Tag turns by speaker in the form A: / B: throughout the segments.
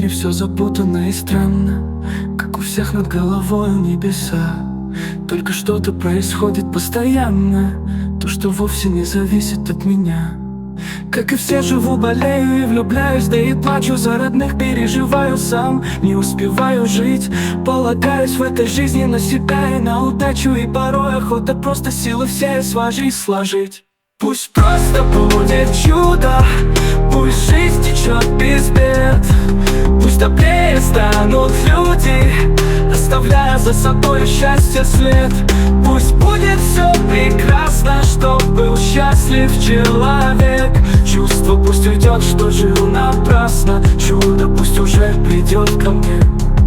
A: все запутанно и странно, как у всех над головой небеса. Только что-то происходит постоянно, то, что вовсе не зависит от меня. Как и все живу, болею и влюбляюсь, да и плачу за родных, переживаю сам. Не успеваю жить, полагаюсь в этой жизни на себя и на удачу, и порой охота просто силы все сложить, сложить. Пусть просто будет чудо, пусть жизнь течет без бед, пусть добрее станут люди, оставляя за собой счастье след. Пусть будет все прекрасно, чтоб был счастлив человек. Чувство пусть уйдет, что жил напрасно, чудо пусть уже придет ко мне.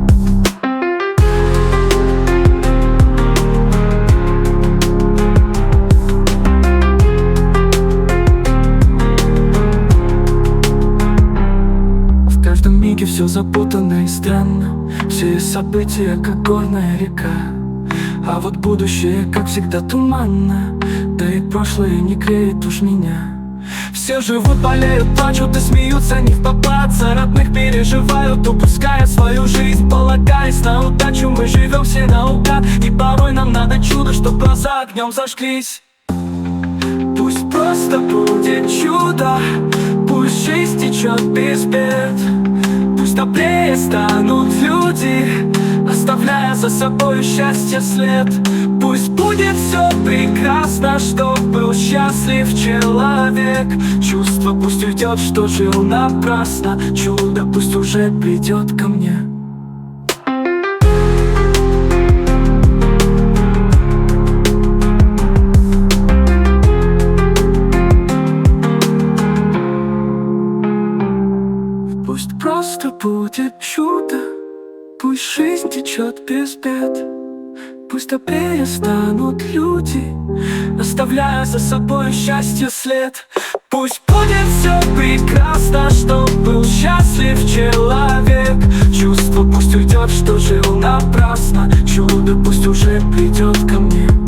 A: В каждом миге все запутанно и странно, все события как горная река. А вот будущее, как всегда, туманно, да и прошлое не греет уж меня. Все живут, болеют, плачут и смеются не впопад, за родных переживают, упуская свою жизнь, полагаясь на удачу. Мы живем все наугад, и порой нам надо чудо, чтоб глаза огнем зажглись. Пусть просто будет чудо, пусть жизнь течет без бед, пусть добрее станут люди, оставляя за собой счастье след. Пусть будет все прекрасно, чтоб был счастлив человек. Чувство пусть уйдет, что жил напрасно, чудо пусть уже придет ко мне. Пусть просто будет чудо, пусть жизнь течет без бед, пусть добрее станут люди, оставляя за собой счастье след. Пусть будет все прекрасно, чтоб был счастлив человек. Чувство пусть уйдет, что жил напрасно, чудо пусть уже придет ко мне.